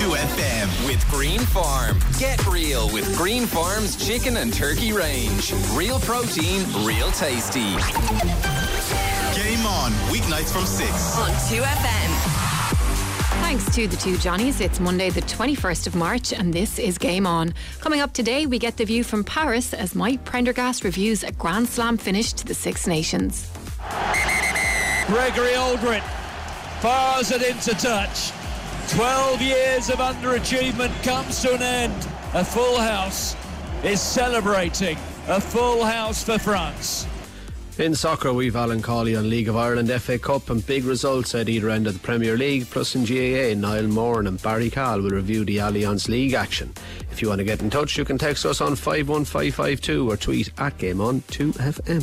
2FM with Green Farm. Get real with Green Farm's chicken and turkey range. Real protein, real tasty. Game on, weeknights from 6 on 2FM. Thanks to the two Johnnies. It's Monday the 21st of March and this is Game On. Coming up today, we get the view from Paris as Mike Prendergast reviews a Grand Slam finish to the Six Nations. Gregory Aldrin fires it into touch. 12 years of underachievement comes to an end. A full house is celebrating. A full house for France. In soccer, we've Alan Cawley on League of Ireland, FA Cup and big results at either end of the Premier League. Plus in GAA, Niall Moran and Barry Cahill will review the Allianz League action. If you want to get in touch, you can text us on 51552 or tweet at Game On 2FM.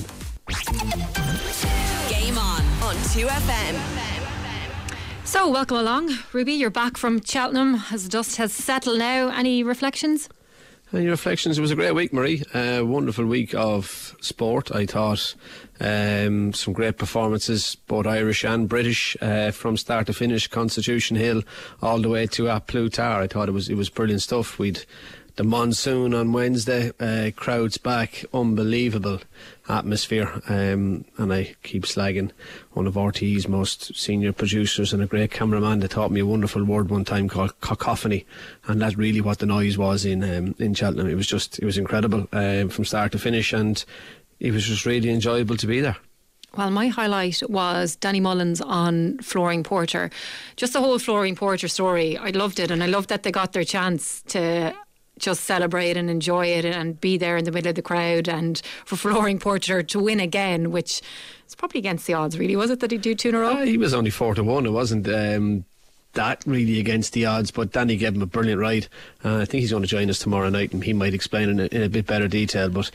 Game On 2FM. So, welcome along. Ruby, you're back from Cheltenham as dust has settled now. Any reflections? Any reflections? It was a great week, Marie. Wonderful week of sport, I thought. Some great performances, both Irish and British, from start to finish. Constitution Hill all the way to at Plutar. I thought it was brilliant stuff. We'd the monsoon on Wednesday, crowds back, unbelievable atmosphere, and I keep slagging one of RTE's most senior producers and a great cameraman that taught me a wonderful word one time called cacophony, and that's really what the noise was in Cheltenham. It was incredible from start to finish, and it was just really enjoyable to be there. Well, my highlight was Danny Mullins on Flooring Porter. Just the whole Flooring Porter story, I loved it, and I loved that they got their chance to just celebrate and enjoy it and be there in the middle of the crowd, and for Flooring Porter to win again, which is probably against the odds, really. Was it that he'd do two in a row? He was only 4-1. It wasn't that really against the odds, but Danny gave him a brilliant ride. I think he's going to join us tomorrow night and he might explain it in a bit better detail, but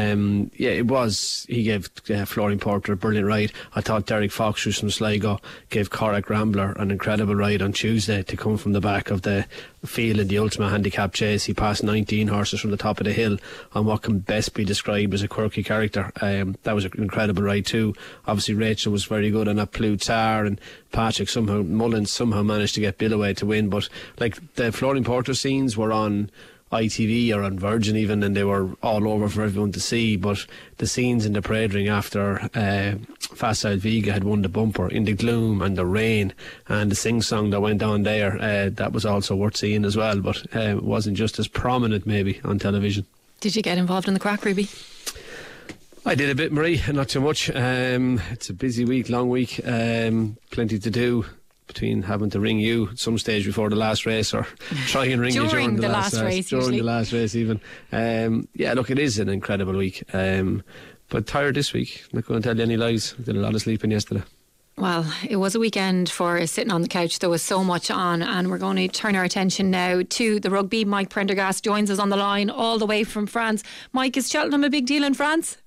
he gave Flooring Porter a brilliant ride. I thought Derek Fox, who's from Sligo, gave Corach Rambler an incredible ride on Tuesday to come from the back of the field in the ultimate handicap chase. He passed 19 horses from the top of the hill on what can best be described as a quirky character. That was an incredible ride too. Obviously Rachel was very good on that Plutar, and Patrick Mullins somehow managed to get Billaway to win, but like the Flooring Porter scenes were on ITV or on Virgin even, and they were all over for everyone to see. But the scenes in the parade ring after Facile Vega had won the bumper, in the gloom and the rain and the sing-song that went on there, that was also worth seeing as well, but it wasn't just as prominent maybe on television. Did you get involved in the crack, Ruby? I did a bit, Marie, not too much. It's a busy week, long week, plenty to do, between having to ring you at some stage before the last race, or try and ring you during the last race. During the last race even. Look, it is an incredible week, but tired this week. I'm not going to tell you any lies. I did a lot of sleeping yesterday. Well, it was a weekend for sitting on the couch. There was so much on, and we're going to turn our attention now to the rugby. Mike Prendergast joins us on the line all the way from France. Mike, is Cheltenham a big deal in France?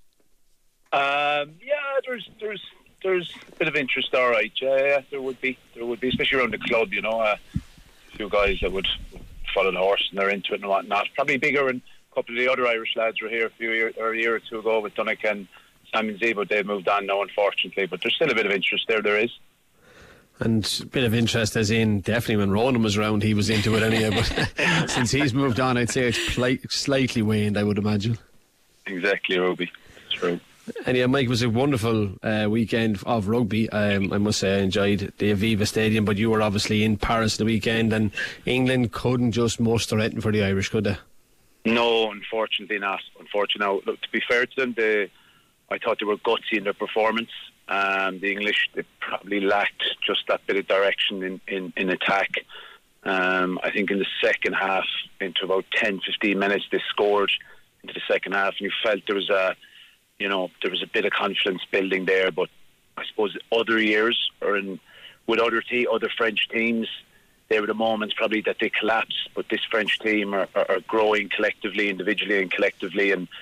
There's a bit of interest, all right. Yeah, there would be, especially around the club. A few guys that would follow the horse and they're into it and whatnot. Probably bigger, and a couple of the other Irish lads were here a year or two ago with Dunnach and Simon Z, but they've moved on now, unfortunately. But there's still a bit of interest there. There is. And a bit of interest as in, definitely when Ronan was around, he was into it anyway. But since he's moved on, I'd say it's slightly waned, I would imagine. Exactly, Ruby. True. Anyway, Mike, it was a wonderful weekend of rugby. I must say I enjoyed the Aviva Stadium, but you were obviously in Paris the weekend, and England couldn't just muster anything for the Irish, could they? No, unfortunately not. Now, look, to be fair to them, I thought they were gutsy in their performance. The English, they probably lacked just that bit of direction in attack. I think in the second half, into about 10-15 minutes, they scored into the second half, and you felt there was a bit of confidence building there. But I suppose other years, with other French teams, there were the moments probably that they collapsed. But this French team are growing collectively, individually and collectively. And,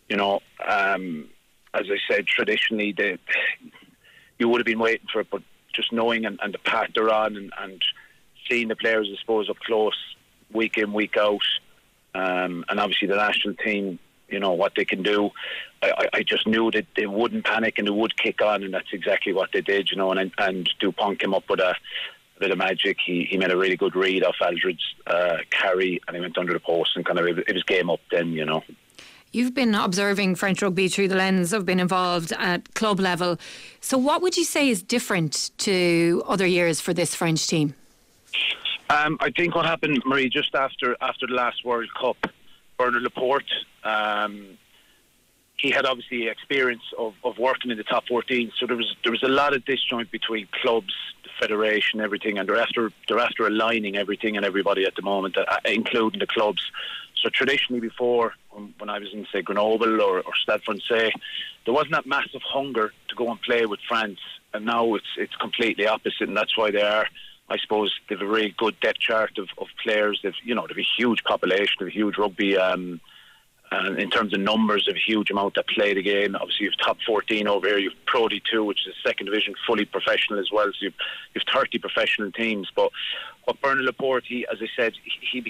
as I said, traditionally, you would have been waiting for it. But just knowing and the path they're on and seeing the players, I suppose, up close, week in, week out, and obviously the national team, what they can do. I just knew that they wouldn't panic and they would kick on, and that's exactly what they did, and Dupont came up with a a bit of magic. He made a really good read off Aldred's carry, and he went under the post, and kind of it was game up then, you know. You've been observing French rugby through the lens of being involved at club level. So what would you say is different to other years for this French team? I think what happened, Marie, just after the last World Cup, Bernard Laporte, he had obviously experience of working in the top 14, so there was a lot of disjoint between clubs, the federation, everything, and they're after aligning everything and everybody at the moment, including the clubs. So traditionally before, when I was in, say, Grenoble or Stade Francais, there wasn't that massive hunger to go and play with France, and now it's completely opposite, and that's why they are, I suppose, they have a really good depth chart of players. They've a huge population, they've a huge rugby, and in terms of numbers, they've a huge amount that play the game. Obviously, you have top 14 over here, you have Pro D2, which is second division, fully professional as well, so you have 30 professional teams. But what Bernard Laporte, as I said, he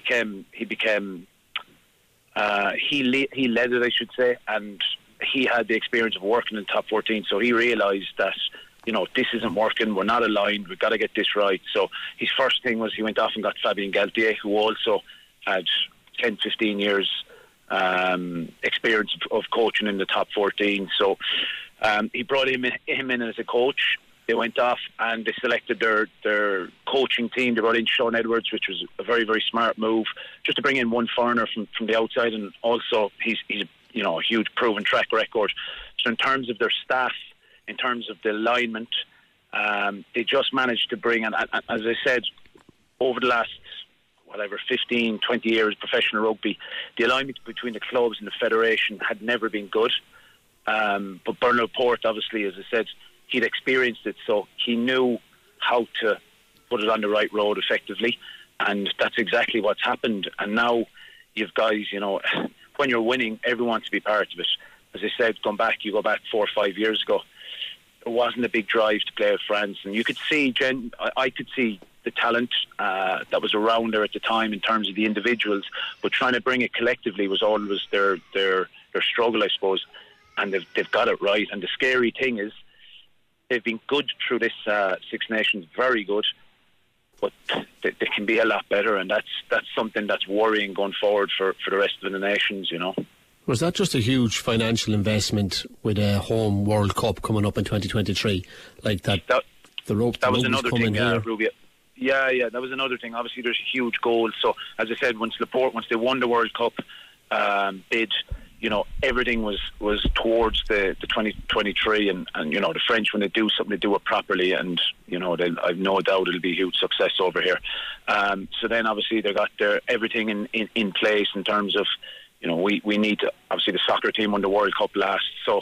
led it, I should say, and he had the experience of working in top 14, so he realised that, this isn't working, we're not aligned, we've got to get this right. So his first thing was he went off and got Fabien Galtier, who also had 10-15 years experience of coaching in the top 14. So he brought him in as a coach. They went off and they selected their coaching team. They brought in Sean Edwards, which was a very, very smart move, just to bring in one foreigner from the outside, and also he's a huge proven track record. So in terms of their staff, in terms of the alignment, they just managed to bring, and as I said, over the last 15, 20 years of professional rugby, the alignment between the clubs and the federation had never been good. But Bernard Laporte, obviously, as I said, he'd experienced it, so he knew how to put it on the right road effectively, and that's exactly what's happened. And now you've guys, when you're winning, everyone wants to be part of it. As I said, you go back 4 or 5 years ago, there wasn't a big drive to play with France, and you could see, I could see the talent that was around there at the time in terms of the individuals, but trying to bring it collectively was always their struggle, I suppose, and they've got it right. And the scary thing is, they've been good through this Six Nations, very good, but they can be a lot better, and that's something that's worrying going forward for the rest of the nations, Was that just a huge financial investment with a home World Cup coming up in 2023? Like that that was another thing, Ruby. Yeah, that was another thing. Obviously, there's a huge goal. So, as I said, once they won the World Cup bid, everything was towards the 2023, and the French, when they do something, they do it properly, and I've no doubt it'll be a huge success over here. So then, obviously, they got their everything in place in terms of, we need to, obviously the soccer team won the World Cup last, so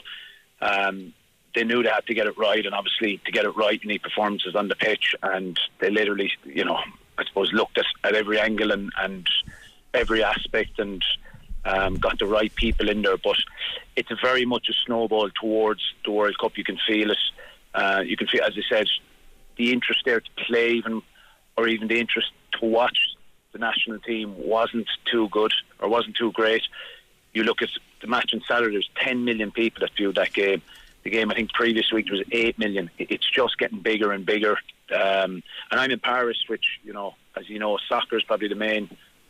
they knew they had to get it right, and obviously to get it right you need performances on the pitch, and they literally, I suppose, looked at every angle and every aspect, and got the right people in there. But it's very much a snowball towards the World Cup. You can feel it. You can feel, as I said, the interest there to play or even the interest to watch the national team wasn't too good or wasn't too great. You look at the match on Saturday, there's 10 million people that viewed that game. The game, I think, previous week was 8 million. It's just getting bigger and bigger. And I'm in Paris, which, as you know, soccer is probably the main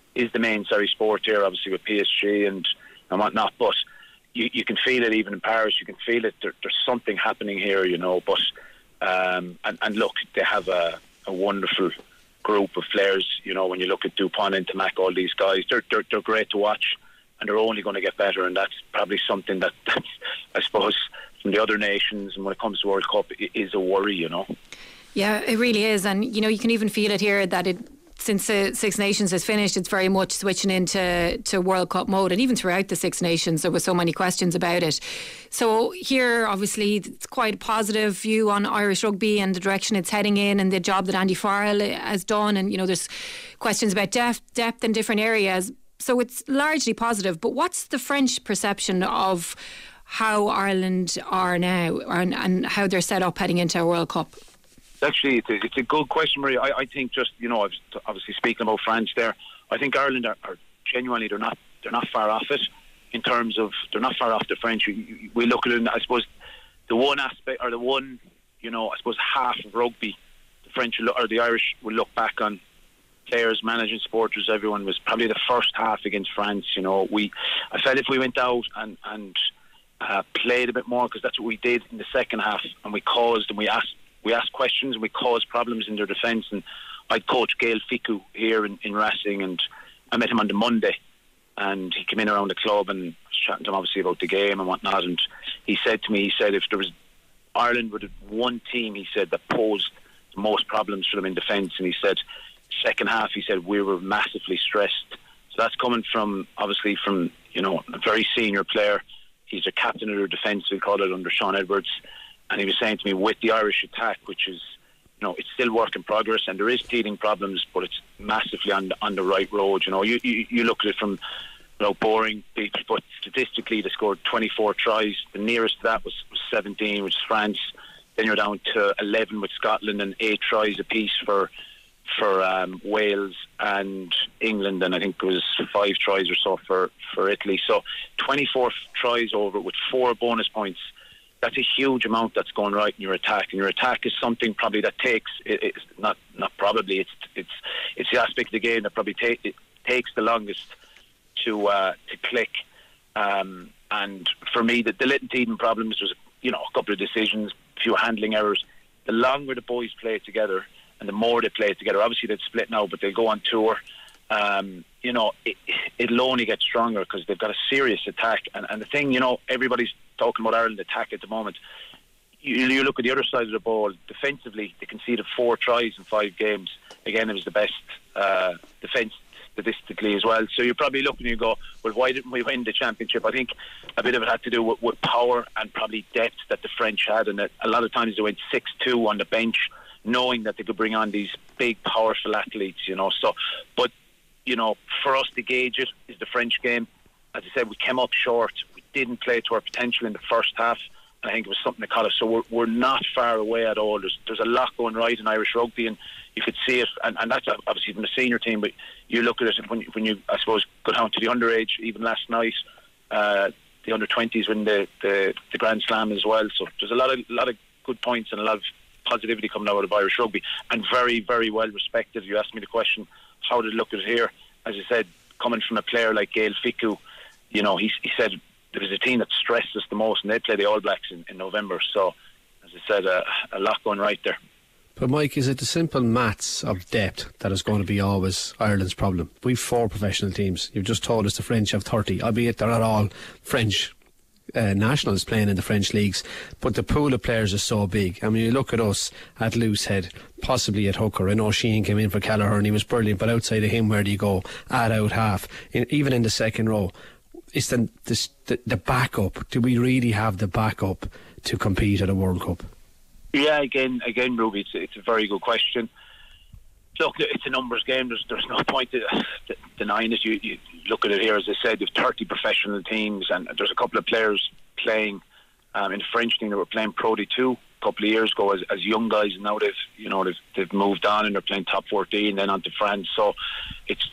sport here, obviously with PSG and whatnot. But you can feel it even in Paris. You can feel it. There's something happening here, But and look, they have a wonderful group of players. When you look at Dupont and Tamac, all these guys, they're great to watch, and they're only going to get better. And that's probably something that's I suppose, from the other nations, and when it comes to World Cup, it is a worry. Yeah, it really is, and you can even feel it here that since the Six Nations has finished, it's very much switching into World Cup mode, and even throughout the Six Nations there were so many questions about it. So here, obviously, it's quite a positive view on Irish rugby and the direction it's heading in, and the job that Andy Farrell has done, and there's questions about depth in different areas. So it's largely positive. But what's the French perception of how Ireland are now and how they're set up heading into a World Cup? Actually, it's a good question, Marie. I think just, I was obviously speaking about France there. I think Ireland are genuinely, they're not far off it in terms of, they're not far off the French. We look at it, I suppose, the one aspect, or the one, I suppose, half of rugby, the French or the Irish will look back on players, managing supporters, everyone, was probably the first half against France. You know, I felt if we went out and played a bit more, because that's what we did in the second half, and we asked questions and we caused problems in their defence. And I'd coached Gail Ficou here in Racing, and I met him on the Monday, and he came in around the club and I was chatting to him obviously about the game and whatnot, and he said to me, if there was Ireland would have one team, he said, that posed the most problems for them in defence, and he said second half, he said, we were massively stressed. So that's coming from a very senior player. He's a captain of their defence, we call it, under Sean Edwards, and he was saying to me, with the Irish attack, which is, it's still work in progress, and there is teething problems, but it's massively on the right road. You look at it from boring people, but statistically they scored 24 tries. The nearest to that was 17, which is France. Then you're down to 11 with Scotland, and 8 tries apiece for Wales and England, and I think it was 5 tries or so for Italy. So 24 tries over with 4 bonus points. That's a huge amount that's going right in your attack, and your attack is something probably that takes it's not probably it's the aspect of the game that probably takes the longest to click. And for me, the little teething problems, there's a couple of decisions, a few handling errors. The longer the boys play together and the more they play together, obviously they'd split now, but they'll go on tour. It'll only get stronger because they've got a serious attack. And the thing, everybody's talking about Ireland attack at the moment. You look at the other side of the ball, defensively, they conceded 4 tries in 5 games. Again, it was the best defence statistically as well. So you're probably looking and you go, well, why didn't we win the championship? I think a bit of it had to do with power and probably depth that the French had, and that a lot of times they went 6-2 on the bench, knowing that they could bring on these big, powerful athletes, So, but, for us to gauge it is the French game. As I said, we came up short. We didn't play to our potential in the first half, and I think it was something that caught us. So we're not far away at all. There's a lot going right in Irish rugby, and you could see it, and that's obviously from the senior team, but you look at it when you I suppose, go down to the underage, even last night, the under-20s win the Grand Slam as well. So there's a lot of good points and a lot of positivity coming out of Irish rugby, and very, very well respected. You asked me the question, how did it look at it here? As I said, coming from a player like Gail Ficou, he said there was a team that stressed us the most, and they play the All Blacks in November. So, as I said, a lot going right there. But Mike, is it the simple maths of depth that is going to be always Ireland's problem? We've 4 professional teams. You've just told us the French have 30, albeit they're not all French nationals playing in the French leagues, but the pool of players is so big. I mean, you look at us at loosehead, possibly at hooker. I know Sheehan came in for Kelleher and he was brilliant, but outside of him, where do you go? Add out half, even in the second row. It's the backup. Do we really have the backup to compete at a World Cup? Yeah, again, Ruby, it's a very good question. Look, it's a numbers game. There's no point to denying it. You look at it here, as I said, there's 30 professional teams, and there's a couple of players playing in the French team that were playing Pro D2 a couple of years ago as young guys, and now they've moved on and they're playing top 14, then on to France. So it's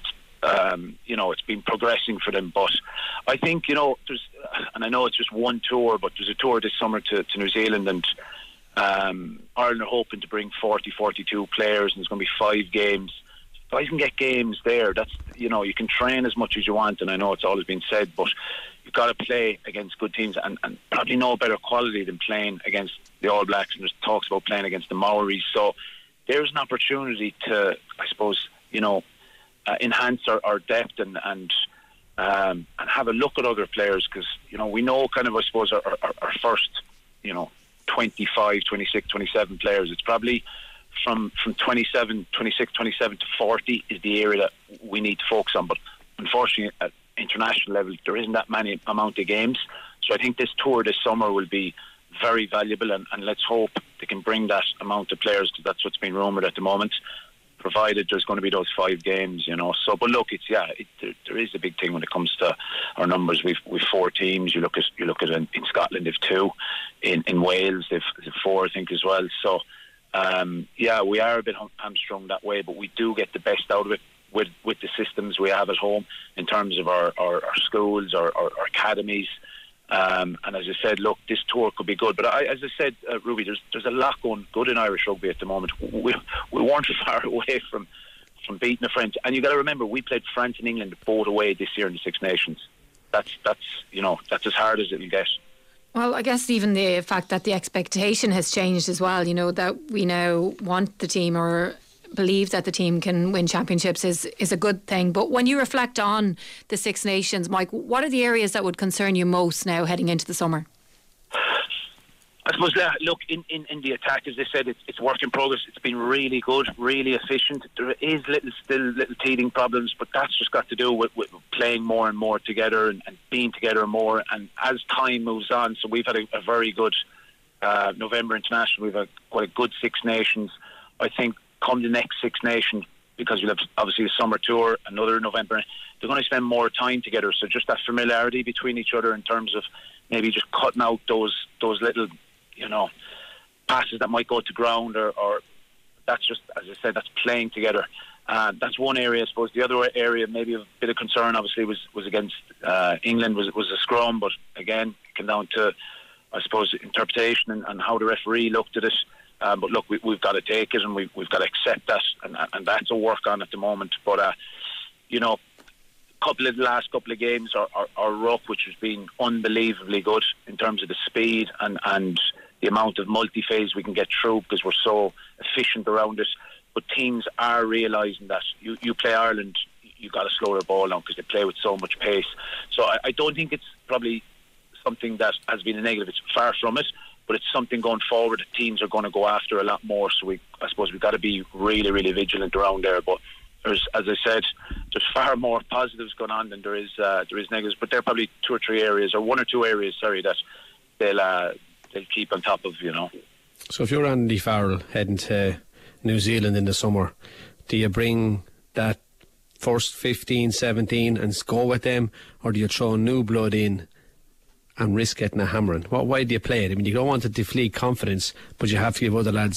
been progressing for them. But I think there's, and I know it's just one tour, but there's a tour this summer to New Zealand, and Ireland are hoping to bring 42 players, and there's going to be 5 games. If I can get games there, that's you can train as much as you want, and I know it's always been said, but you've got to play against good teams, and probably no better quality than playing against the All Blacks, and there's talks about playing against the Maoris. So there's an opportunity to, I suppose, enhance our depth and have a look at other players, because we know kind of, I suppose, our first 25, 26, 27 players. It's probably from 26, 27 to 40 is the area that we need to focus on. But unfortunately, at international level, there isn't that many amount of games. So I think this tour this summer will be very valuable, and let's hope they can bring that amount of players, because that's what's been rumoured at the moment, provided there's going to be those 5 games, So, but look, there is a big thing when it comes to our numbers. We've 4 teams. You look at in Scotland, they've 2. In Wales, they've 4, I think, as well. So, we are a bit hamstrung that way, but we do get the best out of it with the systems we have at home in terms of our schools, our academies. And as I said, look, this tour could be good. But as I said, Ruby, there's a lot going good in Irish rugby at the moment. We weren't far away from beating the French. And you got to remember, we played France and England both away this year in the Six Nations. That's as hard as it'll get. Well, I guess even the fact that the expectation has changed as well, that we now want the team or believe that the team can win championships is a good thing. But when you reflect on the Six Nations, Mike, what are the areas that would concern you most now heading into the summer? I suppose, look, in the attack, as I said, it's work in progress. It's been really good, really efficient. There is still little teething problems, but that's just got to do with playing more and more together and being together more. And as time moves on, so we've had a very good November International. We've had quite a good Six Nations. I think come the next Six Nations, because we'll have obviously a summer tour, another November, they're going to spend more time together. So just that familiarity between each other in terms of maybe just cutting out those little passes that might go to ground, or that's just, as I said, that's playing together. That's one area, I suppose. The other area, maybe a bit of concern, obviously, was against England, was a scrum, but again, it came down to, I suppose, interpretation and how the referee looked at it. But look, we've got to take it, and we've got to accept that, and that's a work on at the moment. But the last couple of games are rough, which has been unbelievably good in terms of the speed and the amount of multi-phase we can get through, because we're so efficient around it. But teams are realising that you play Ireland, you've got to slow their ball down because they play with so much pace. So I don't think it's probably something that has been a negative. It's far from it, but it's something going forward that teams are going to go after a lot more. So I suppose we've got to be really, really vigilant around there. But there's, as I said, there's far more positives going on than there is negatives. But there are probably one or two areas, that they'll keep on top of, So if you're Andy Farrell heading to New Zealand in the summer, do you bring that first 15, 17 and go with them, or do you throw new blood in and risk getting a hammering? Why do you play it? I mean, you don't want to deflate confidence, but you have to give other lads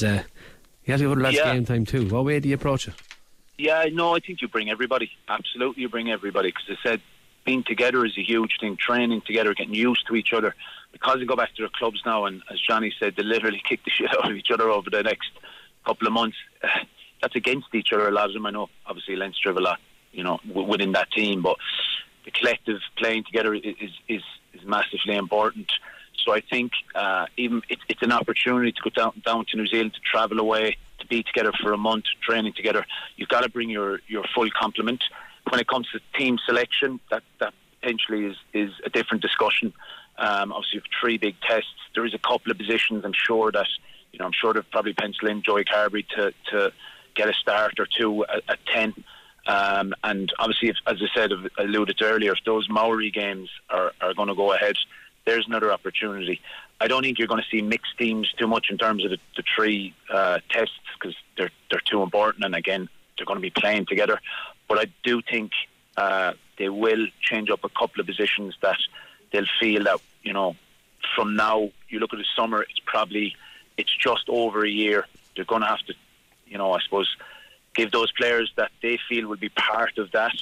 game time too. What way do you approach it? Yeah, no, I think you bring everybody. Absolutely, you bring everybody, because I said being together is a huge thing. Training together, getting used to each other. Because they go back to their clubs now, and as Johnny said, they literally kick the shit out of each other over the next couple of months. That's against each other, a lot of them. I know, obviously, Leinster have a lot, within that team, but the collective playing together is massively important. So I think even it's an opportunity to go down to New Zealand, to travel away, to be together for a month, training together. You've got to bring your full complement. When it comes to team selection, that potentially is a different discussion. Obviously, you have 3 big tests. There is a couple of positions. I'm sure they've probably penciled in Joey Carberry to get a start or two at 10. And obviously, as I said, I've alluded to earlier, if those Maori games are going to go ahead, there's another opportunity. I don't think you're going to see mixed teams too much in terms of the 3 tests, because they're too important, and again, they're going to be playing together. But I do think they will change up a couple of positions that they'll feel that, from now, you look at the summer, it's just over a year. They're going to have to, I suppose, give those players that they feel will be part of that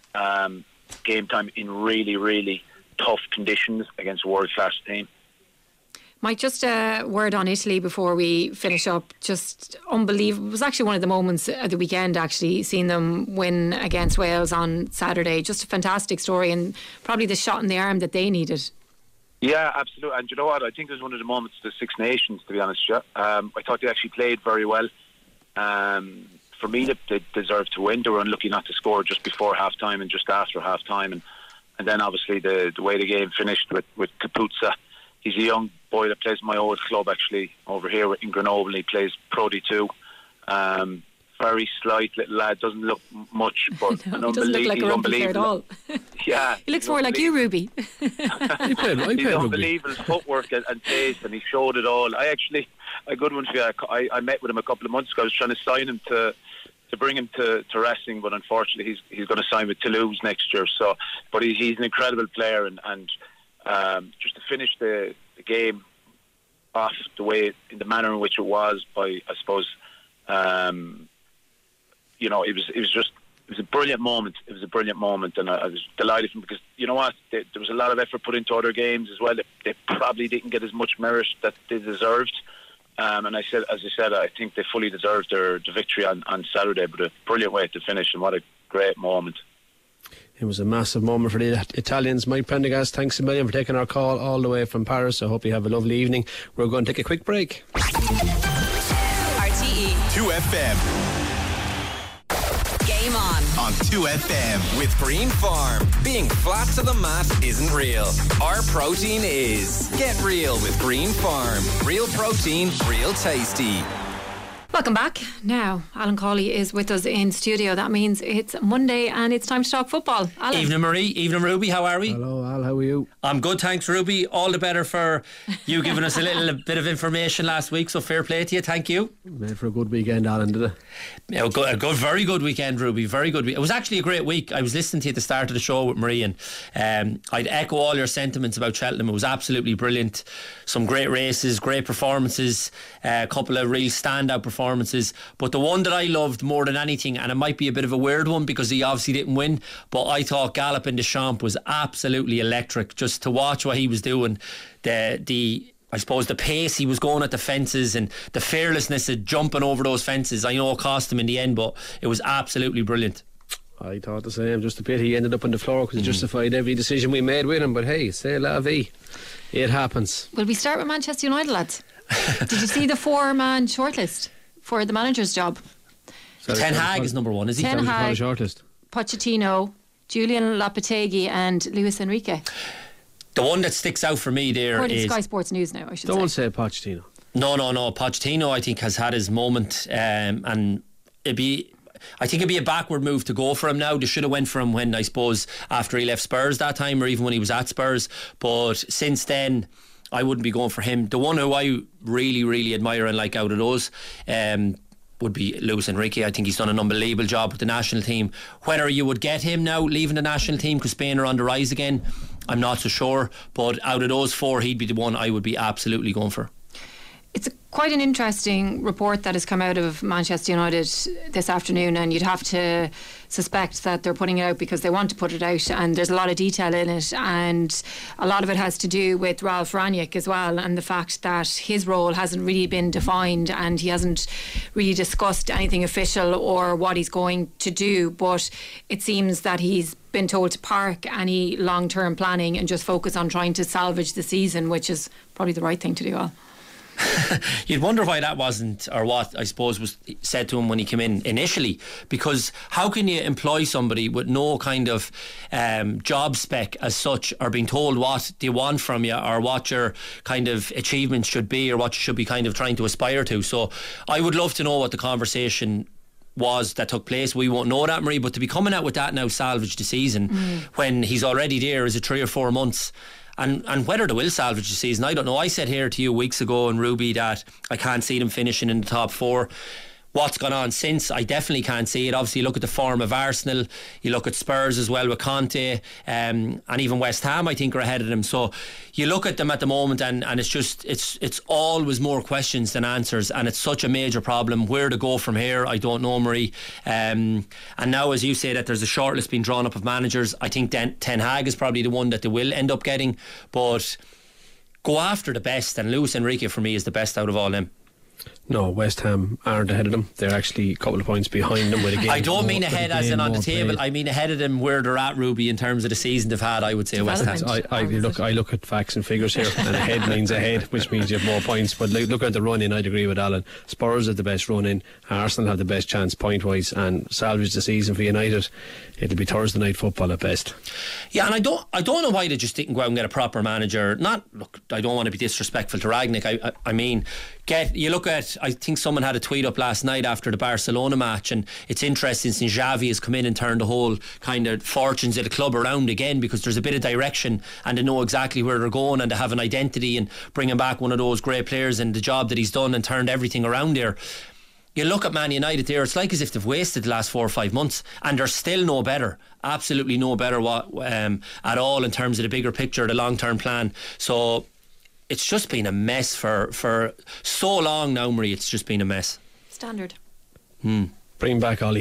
game time in really, really tough conditions against a world-class team. Mike, just a word on Italy before we finish up. Just unbelievable. It was actually one of the moments at the weekend, actually, seeing them win against Wales on Saturday. Just a fantastic story, and probably the shot in the arm that they needed. Yeah, absolutely. And you know what? I think it was one of the moments of the Six Nations, to be honest. I thought they actually played very well. For me, they deserved to win. They were unlucky not to score just before half-time and just after half-time. And then, obviously, the way the game finished with Capuzza. He's a young boy that plays in my old club, actually, over here in Grenoble. He plays Pro D2. Very slight little lad, doesn't look much, but no, he doesn't look like a rugby player at all. Yeah, he looks more like you, Ruby. He played unbelievable footwork and pace, and he showed it all. I good one for you. I met with him a couple of months ago. I was trying to sign him to bring him to wrestling, but unfortunately he's going to sign with Toulouse next year. So, but he's an incredible player, and just to finish the game off in the manner in which it was, by, I suppose, it was just was a brilliant moment. It was a brilliant moment, and I was delighted because you know what, there was a lot of effort put into other games as well. They probably didn't get as much merit that they deserved, and as I said, I think they fully deserved the victory on Saturday. But a brilliant way to finish, and what a great moment. It was a massive moment for the Italians. Mike Prendergast, thanks a million for taking our call all the way from Paris. I hope you have a lovely evening. We're going to take a quick break. RTE 2FM. Game On. On 2FM with Green Farm. Being flat to the mat isn't real. Our protein is. Get real with Green Farm. Real protein, real tasty. Welcome back. Now, Alan Cawley is with us in studio. That means it's Monday and it's time to talk football. Alan. Evening, Marie. Evening, Ruby. How are we? Hello, Al. How are you? I'm good, thanks, Ruby. All the better for you giving us a little bit of information last week, so fair play to you. Thank you. Made for a good weekend, Alan, did it? Yeah, a good, very good weekend, Ruby. Very good. It was actually a great week. I was listening to you at the start of the show with Marie, and I'd echo all your sentiments about Cheltenham. It was absolutely brilliant. Some great races, great performances, a couple of real standout performances. But the one that I loved more than anything, and it might be a bit of a weird one because he obviously didn't win, but I thought Galopin Deschamps was absolutely electric. Just to watch what he was doing, I suppose the pace he was going at the fences and the fearlessness of jumping over those fences. I know it cost him in the end, but it was absolutely brilliant. I thought the same. Just a bit he ended up on the floor because he justified every decision we made with him. But hey, c'est la vie. It happens. Will we start with Manchester United, lads? Did you see the 4-man shortlist for the manager's job? Ten Hag is number one, is he? Ten Hag, shortlist. Pochettino, Julian Lopetegui and Luis Enrique. The one that sticks out for me there According is to Sky Sports News now, I should Don't say. say Pochettino. No. Pochettino, I think, has had his moment, and I think it'd be a backward move to go for him now. They should have went for him when, I suppose, after he left Spurs that time, or even when he was at Spurs. But since then, I wouldn't be going for him. The one who I really, really admire and like out of those would be Luis Enrique. I think he's done an unbelievable job with the national team. Whether you would get him now leaving the national team because Spain are on the rise again, I'm not so sure. But out of those four, he'd be the one I would be absolutely going for. It's quite an interesting report that has come out of Manchester United this afternoon, and you'd have to suspect that they're putting it out because they want to put it out, and there's a lot of detail in it, and a lot of it has to do with Ralph Rangnick as well, and the fact that his role hasn't really been defined and he hasn't really discussed anything official or what he's going to do. But it seems that he's been told to park any long-term planning and just focus on trying to salvage the season, which is probably the right thing to do. Al. You'd wonder why that wasn't, or what I suppose was said to him when he came in initially, because how can you employ somebody with no kind of job spec as such, or being told what they want from you or what your kind of achievements should be or what you should be kind of trying to aspire to. So I would love to know what the conversation was that took place. We won't know that, Marie, but to be coming out with that now, salvage the season, when he's already there, is it 3 or 4 months? And whether they will salvage the season, I don't know. I said here to you weeks ago in Ruby that I can't see them finishing in the top 4. What's gone on since, I definitely can't see it. Obviously, you look at the form of Arsenal, you look at Spurs as well with Conte, and even West Ham, I think, are ahead of them. So you look at them at the moment, and it's just it's always more questions than answers, and it's such a major problem. Where to go from here, I don't know, Marie. And now, as you say, that there's a shortlist being drawn up of managers, I think Ten Hag is probably the one that they will end up getting. But go after the best, and Luis Enrique for me is the best out of all them. No, West Ham aren't ahead of them. They're actually a couple of points behind them with a game. I don't mean ahead as in on the table. Played. I mean ahead of them where they're at, Ruby, in terms of the season they've had. I would say West Ham. I look at facts and figures here, and ahead means ahead, which means you have more points. But look at the run in. I'd agree with Alan. Spurs have the best run in. Arsenal have the best chance point wise, and salvage the season for United. It'll be Thursday night football at best. Yeah, and I don't know why they just didn't go out and get a proper manager. I don't want to be disrespectful to Rangnick. I mean, you look at, I think someone had a tweet up last night after the Barcelona match, and it's interesting since Xavi has come in and turned the whole kind of fortunes of the club around again, because there's a bit of direction and they know exactly where they're going and they have an identity, and bringing back one of those great players and the job that he's done and turned everything around there. You look at Man United there, it's like as if they've wasted the last 4 or 5 months, and they're still no better, absolutely no better at all in terms of the bigger picture, the long-term plan. So it's just been a mess for so long now, Marie. It's just been a mess. Standard. Bring back Ollie.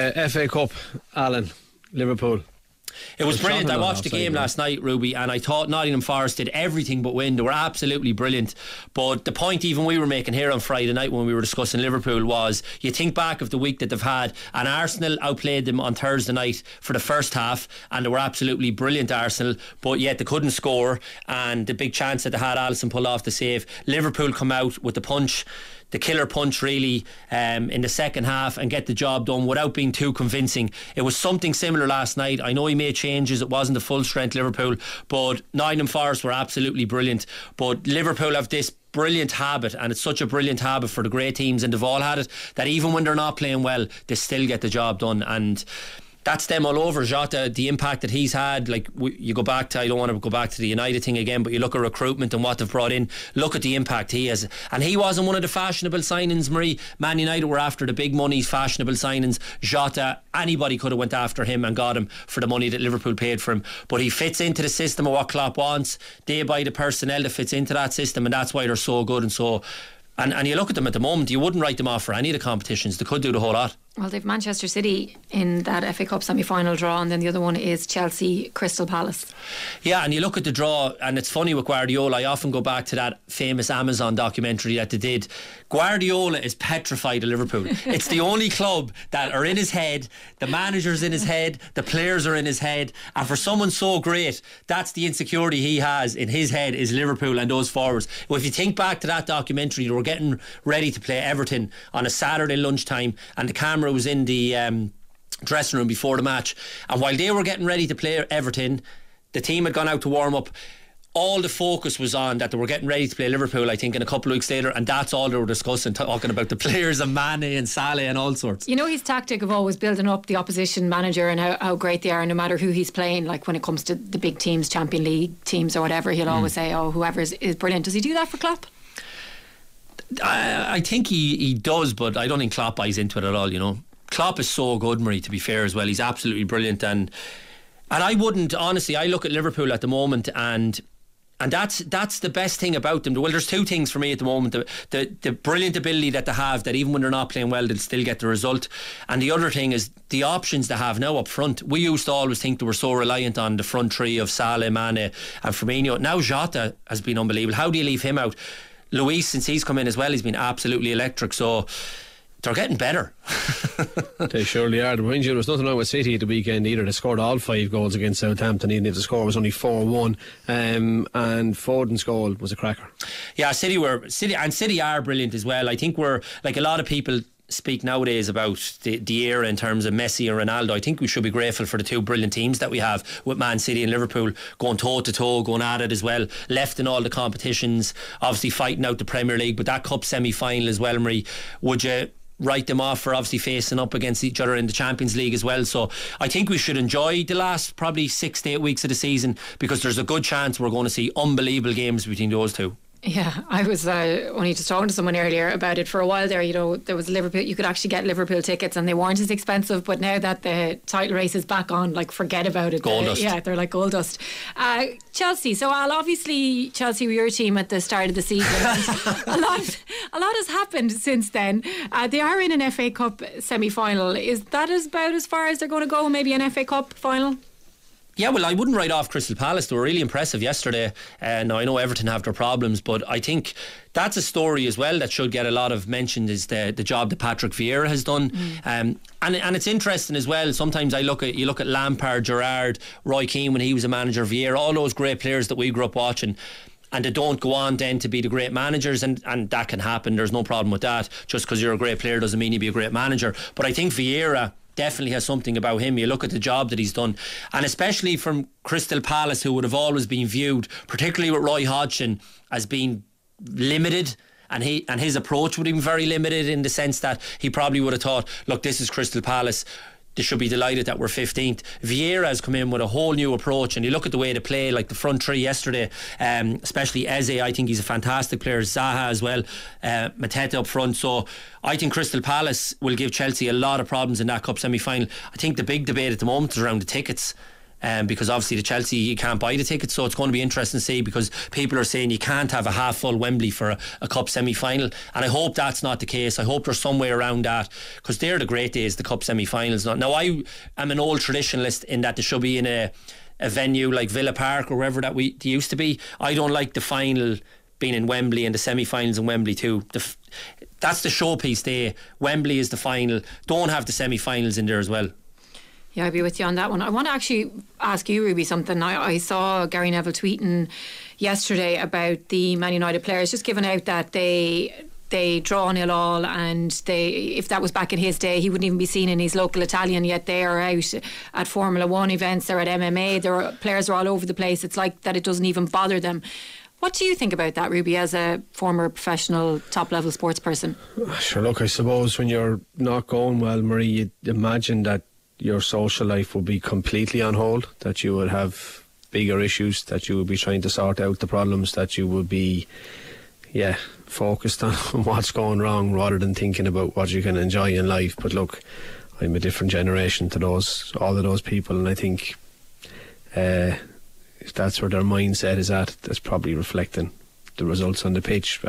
FA Cup, Alan, Liverpool. It was brilliant. I watched the game last night, Ruby, and I thought Nottingham Forest did everything but win. They were absolutely brilliant. But the point even we were making here on Friday night when we were discussing Liverpool was, you think back of the week that they've had, and Arsenal outplayed them on Thursday night for the first half, and they were absolutely brilliant, Arsenal, but yet they couldn't score, and the big chance that they had, Alisson pulled off the save. Liverpool come out with the punch, the killer punch really, in the second half, and get the job done without being too convincing. It was something similar last night. I know he made changes, it wasn't a full strength Liverpool, but Nottingham Forest were absolutely brilliant. But Liverpool have this brilliant habit, and it's such a brilliant habit for the great teams, and they've all had it, that even when they're not playing well, they still get the job done. And that's them all over. Jota, the impact that he's had, like you go back to, I don't want to go back to the United thing again, but you look at recruitment and what they've brought in, look at the impact he has. And he wasn't one of the fashionable signings, Marie. Man United were after the big money, fashionable signings. Jota, anybody could have went after him and got him for the money that Liverpool paid for him, but he fits into the system of what Klopp wants. They buy the personnel that fits into that system, and that's why they're so good. And so and you look at them at the moment, you wouldn't write them off for any of the competitions. They could do the whole lot. Well, they've Manchester City in that FA Cup semi-final draw, and then the other one is Chelsea Crystal Palace. Yeah, and you look at the draw, and it's funny with Guardiola. I often go back to that famous Amazon documentary that they did. Guardiola is petrified of Liverpool. It's the only club that are in his head, the manager's in his head, the players are in his head, and for someone so great, that's the insecurity he has in his head, is Liverpool and those forwards. Well, if you think back to that documentary, they were getting ready to play Everton on a Saturday lunchtime, and the camera was in the dressing room before the match, and while they were getting ready to play Everton, the team had gone out to warm up. All the focus was on that they were getting ready to play Liverpool, I think, in a couple of weeks later, and that's all they were discussing, talking about the players and Mane and Salah and all sorts. You know, his tactic of always building up the opposition manager and how great they are, no matter who he's playing. Like when it comes to the big teams, Champions League teams or whatever, he'll always say, oh, whoever is brilliant. Does he do that for Klopp? I think he does, but I don't think Klopp buys into it at all, you know. Klopp is so good, Marie, to be fair as well. He's absolutely brilliant, and I wouldn't, honestly, I look at Liverpool at the moment, and that's the best thing about them. Well, there's two things for me at the moment. The brilliant ability that they have, that even when they're not playing well, they'll still get the result. And the other thing is the options they have now up front. We used to always think they were so reliant on the front three of Salah, Mane and Firmino. Now Jota has been unbelievable. How do you leave him out? Luis, since he's come in as well, he's been absolutely electric. So they're getting better. They surely are. Mind you, there was nothing wrong with City at the weekend either. They scored all 5 goals against Southampton, even if the score was only 4-1. And Foden's goal was a cracker. Yeah, City are brilliant as well. I think we're, like a lot of people speak nowadays about the era in terms of Messi and Ronaldo. I think we should be grateful for the two brilliant teams that we have with Man City and Liverpool, going toe to toe, going at it as well, left in all the competitions, obviously fighting out the Premier League, but that cup semi-final as well, Marie, would you write them off for obviously facing up against each other in the Champions League as well? So I think we should enjoy the last probably 6 to 8 weeks of the season, because there's a good chance we're going to see unbelievable games between those two. Yeah, I was only just talking to someone earlier about it. For a while there, you know, there was Liverpool, you could actually get Liverpool tickets and they weren't as expensive, but now that the title race is back on, like, forget about it. Gold dust. Yeah, they're like gold dust. Chelsea, so obviously Chelsea were your team at the start of the season. a lot has happened since then. They are in an FA Cup semi-final. Is that about as far as they're going to go? Maybe an FA Cup final? Yeah, well, I wouldn't write off Crystal Palace. They were really impressive yesterday. Now, I know Everton have their problems, but I think that's a story as well that should get a lot of mention, is the job that Patrick Vieira has done. And it's interesting as well. Sometimes you look at Lampard, Gerrard, Roy Keane when he was a manager, Vieira, all those great players that we grew up watching, and they don't go on then to be the great managers, and that can happen. There's no problem with that. Just because you're a great player doesn't mean you'll be a great manager. But I think Vieira definitely has something about him. You look at the job that he's done, and especially from Crystal Palace, who would have always been viewed, particularly with Roy Hodgson, as being limited, and his approach would have been very limited, in the sense that he probably would have thought, look, this is Crystal Palace, they should be delighted that we're 15th. Vieira has come in with a whole new approach, and you look at the way they play, like the front three yesterday, especially Eze. I think he's a fantastic player. Zaha as well, Mateta up front. So I think Crystal Palace will give Chelsea a lot of problems in that cup semi-final. I think the big debate at the moment is around the tickets. because obviously the Chelsea, you can't buy the tickets, so it's going to be interesting to see, because people are saying you can't have a half full Wembley for a cup semi-final, and I hope that's not the case. I hope there's some way around that, because they're the great days, the cup semi-finals. Now I am an old traditionalist in that they should be in a venue like Villa Park or wherever that they used to be. I don't like the final being in Wembley and the semi-finals in Wembley too. That's the showpiece day. Wembley is the final. Don't have the semi-finals in there as well. Yeah, I'd be with you on that one. I want to actually ask you, Ruby, something. I saw Gary Neville tweeting yesterday about the Man United players, just giving out that they draw 0-0, and if that was back in his day, he wouldn't even be seen in his local Italian, yet they are out at Formula 1 events, they're at MMA, players are all over the place. It's like that it doesn't even bother them. What do you think about that, Ruby, as a former professional top-level sports person? Sure, look, I suppose when you're not going well, Marie, you'd imagine that your social life would be completely on hold, that you would have bigger issues, that you would be trying to sort out the problems, that you would be focused on what's going wrong rather than thinking about what you can enjoy in life. But look, I'm a different generation to all of those people, and I think if that's where their mindset is at, that's probably reflecting the results on the pitch.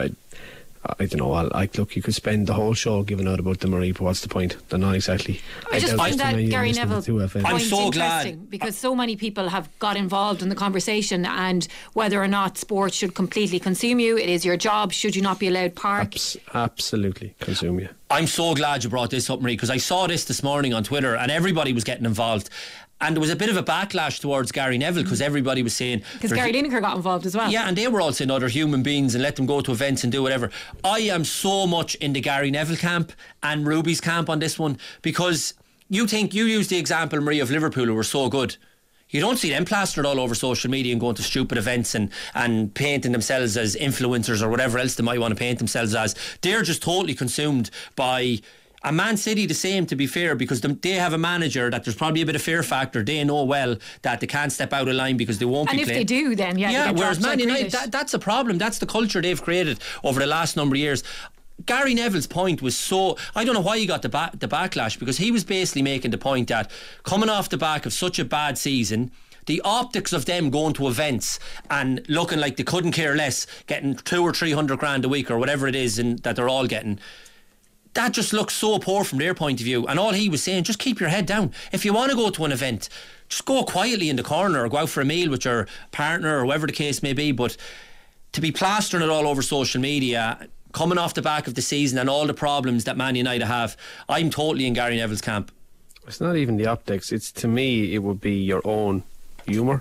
I don't know. Look, you could spend the whole show giving out about the Marie, but what's the point? They're not exactly. I just find that Gary Neville I'm so glad, because so many people have got involved in the conversation, and whether or not sports should completely consume you, it is your job. Should you not be allowed park? Absolutely consume you. I'm so glad you brought this up, Marie, because I saw this morning on Twitter and everybody was getting involved. And there was a bit of a backlash towards Gary Neville, because everybody was saying... Because Gary Lineker got involved as well. Yeah, and they were all saying other human beings and let them go to events and do whatever. I am so much in the Gary Neville camp and Ruby's camp on this one, because you used the example, Marie, of Liverpool, who were so good. You don't see them plastered all over social media and going to stupid events and painting themselves as influencers or whatever else they might want to paint themselves as. They're just totally consumed by... And Man City the same, to be fair, because they have a manager that there's probably a bit of fear factor. They know well that they can't step out of line because they won't be playing. And if they do, then whereas Man United, that's a problem. That's the culture they've created over the last number of years. Gary Neville's point was so... I don't know why he got the backlash, because he was basically making the point that coming off the back of such a bad season, the optics of them going to events and looking like they couldn't care less, getting 200 or 300 grand a week or whatever it is that they're all getting, that just looks so poor from their point of view. And all he was saying, just keep your head down. If you want to go to an event, just go quietly in the corner or go out for a meal with your partner or whatever the case may be. But to be plastering it all over social media, coming off the back of the season and all the problems that Man United have, I'm totally in Gary Neville's camp. It's not even the optics. It's, to me, it would be your own humour.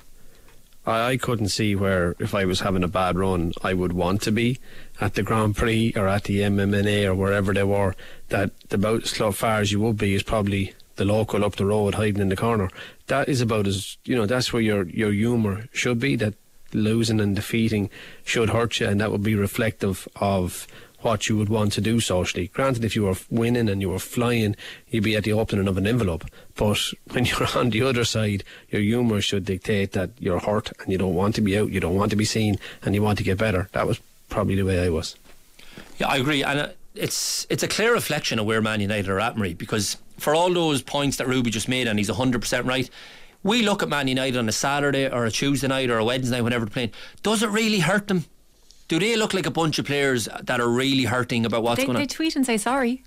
I couldn't see where, if I was having a bad run, I would want to be at the Grand Prix or at the MMA or wherever they were. That about as far as you would be is probably the local up the road hiding in the corner. That is about as, that's where your humour should be, that losing and defeating should hurt you, and that would be reflective of what you would want to do socially. Granted, if you were winning and you were flying, you'd be at the opening of an envelope. But when you're on the other side, your humour should dictate that you're hurt and you don't want to be out, you don't want to be seen, and you want to get better. That was probably the way I was. Yeah, I agree. And it's a clear reflection of where Man United are at, Marie, because for all those points that Ruby just made, and he's 100% right, we look at Man United on a Saturday or a Tuesday night or a Wednesday night, whenever they're playing. Does it really hurt them? Do they look like a bunch of players that are really hurting about what's going on? They tweet and say sorry.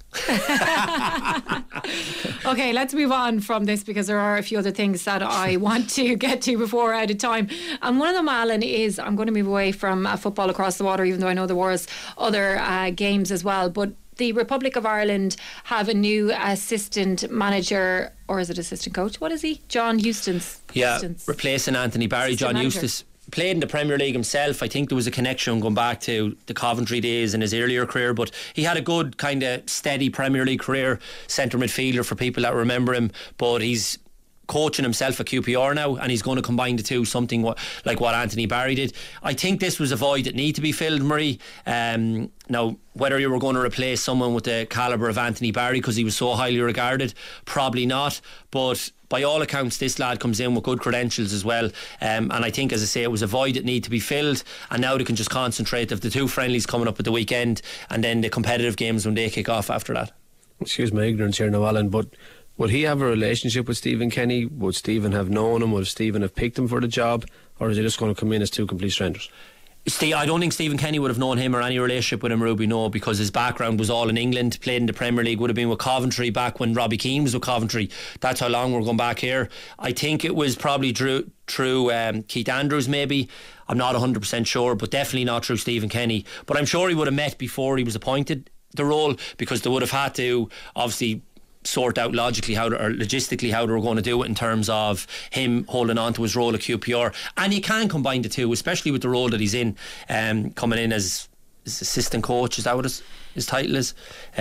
Okay, let's move on from this, because there are a few other things that I want to get to before we're out of time. And one of them, Alan, is I'm going to move away from football across the water, even though I know there was other games as well. But the Republic of Ireland have a new assistant manager, or is it assistant coach? What is he? John Eustace. Yeah, replacing Anthony Barry. John Eustace played in the Premier League himself. I think there was a connection going back to the Coventry days in his earlier career, but he had a good kind of steady Premier League career, centre midfielder for people that remember him. But he's coaching himself at QPR now, and he's going to combine the two, something like what Anthony Barry did. I think this was a void that needed to be filled, Marie. Now, whether you were going to replace someone with the calibre of Anthony Barry because he was so highly regarded, probably not. But by all accounts, this lad comes in with good credentials as well. And I think, as I say, it was a void that needed to be filled. And now they can just concentrate of the two friendlies coming up at the weekend, and then the competitive games when they kick off after that. Excuse my ignorance here now, Alan, but Would he have a relationship with Stephen Kenny? Would Stephen have known him? Would Stephen have picked him for the job? Or is he just going to come in as two complete strangers? I don't think Stephen Kenny would have known him or any relationship with him, Ruby, no, because his background was all in England, played in the Premier League, would have been with Coventry back when Robbie Keane was with Coventry. That's how long we're going back here. I think it was probably through Keith Andrews, maybe. I'm not 100% sure, but definitely not through Stephen Kenny. But I'm sure he would have met before he was appointed the role, because they would have had to obviously sort out logically how or logistically how they were going to do it in terms of him holding on to his role at QPR. And you can combine the two, especially with the role that he's in, coming in as assistant coach. Is that what his title is?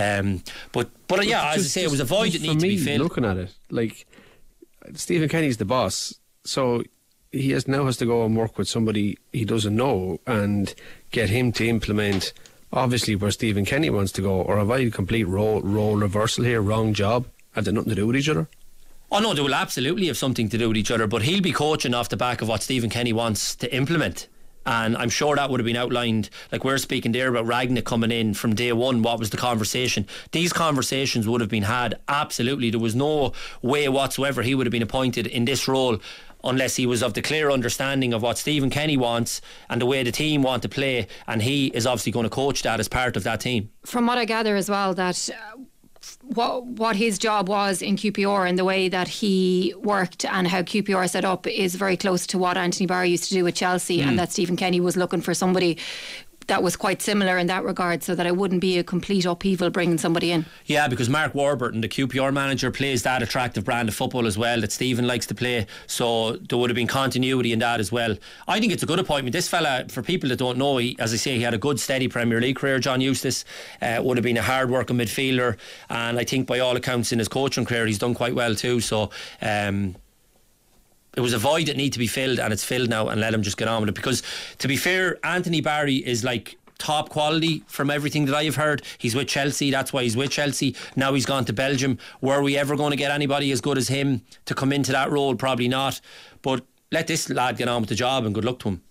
But yeah, as I say, it was a void that needed to be filled. Looking at it, like, Stephen Kenny's the boss, so he now has to go and work with somebody he doesn't know and get him to implement obviously where Stephen Kenny wants to go. Or have I a complete role reversal here, wrong job? Had they nothing to do with each other? Oh no, they will absolutely have something to do with each other, but he'll be coaching off the back of what Stephen Kenny wants to implement. And I'm sure that would have been outlined, like we're speaking there about Ragnick coming in from day one. What was the conversation? These conversations would have been had, absolutely. There was no way whatsoever he would have been appointed in this role unless he was of the clear understanding of what Stephen Kenny wants and the way the team want to play, and he is obviously going to coach that as part of that team. From what I gather as well, that what his job was in QPR and the way that he worked and how QPR set up is very close to what Anthony Barry used to do with Chelsea, and that Stephen Kenny was looking for somebody that was quite similar in that regard, so that it wouldn't be a complete upheaval bringing somebody in. Yeah, because Mark Warburton, the QPR manager, plays that attractive brand of football as well that Stephen likes to play, so there would have been continuity in that as well. I think it's a good appointment. This fella, for people that don't know, as I say, he had a good steady Premier League career. John Eustace would have been a hard working midfielder, and I think by all accounts in his coaching career he's done quite well too, so it was a void that needed to be filled, and it's filled now, and let him just get on with it. Because to be fair, Anthony Barry is like top quality from everything that I've heard. He's with Chelsea, that's why he's with Chelsea. Now he's gone to Belgium. Were we ever going to get anybody as good as him to come into that role? Probably not. But let this lad get on with the job, and good luck to him.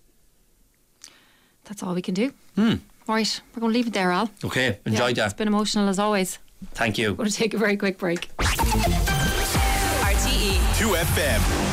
That's all we can do. Right, we're going to leave it there, Al. Okay, enjoyed that. It's been emotional as always. Thank you. We're going to take a very quick break. RTE 2FM.